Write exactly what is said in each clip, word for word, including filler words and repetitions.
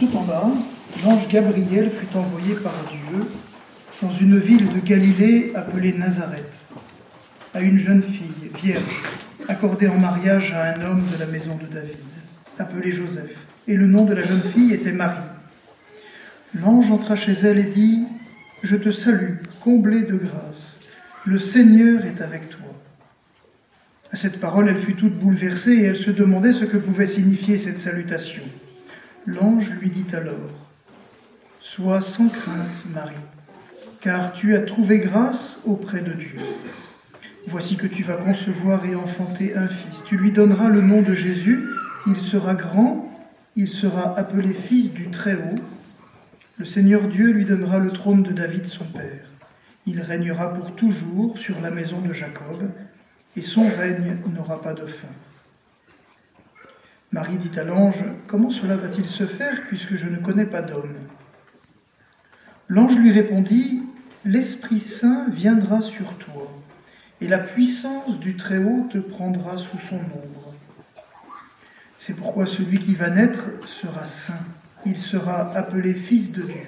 ce temps-là, l'ange Gabriel fut envoyé par Dieu dans une ville de Galilée appelée Nazareth, à une jeune fille, vierge, accordée en mariage à un homme de la maison de David, appelé Joseph, et le nom de la jeune fille était Marie. L'ange entra chez elle et dit : « Je te salue, comblée de grâce, le Seigneur est avec toi. » À cette parole, elle fut toute bouleversée et elle se demandait ce que pouvait signifier cette salutation. L'ange lui dit alors : « Sois sans crainte, Marie, car tu as trouvé grâce auprès de Dieu. Voici que tu vas concevoir et enfanter un fils. Tu lui donneras le nom de Jésus. Il sera grand, il sera appelé fils du Très-Haut. Le Seigneur Dieu lui donnera le trône de David, son père. Il régnera pour toujours sur la maison de Jacob, et son règne n'aura pas de fin. » Marie dit à l'ange : « Comment cela va-t-il se faire, puisque je ne connais pas d'homme ?» L'ange lui répondit : « L'Esprit Saint viendra sur toi, et la puissance du Très-Haut te prendra sous son ombre. C'est pourquoi celui qui va naître sera saint. Il sera appelé Fils de Dieu.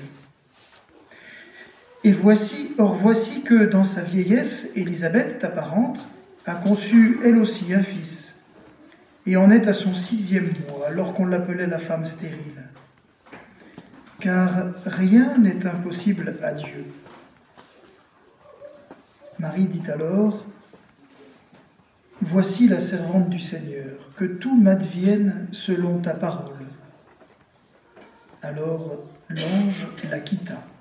Et voici, or voici que dans sa vieillesse, Élisabeth, ta parente, a conçu elle aussi un fils, et en est à son sixième mois, alors qu'on l'appelait la femme stérile. Car rien n'est impossible à Dieu. » Marie dit alors : « Voici la servante du Seigneur, que tout m'advienne selon ta parole. » Alors l'ange la quitta.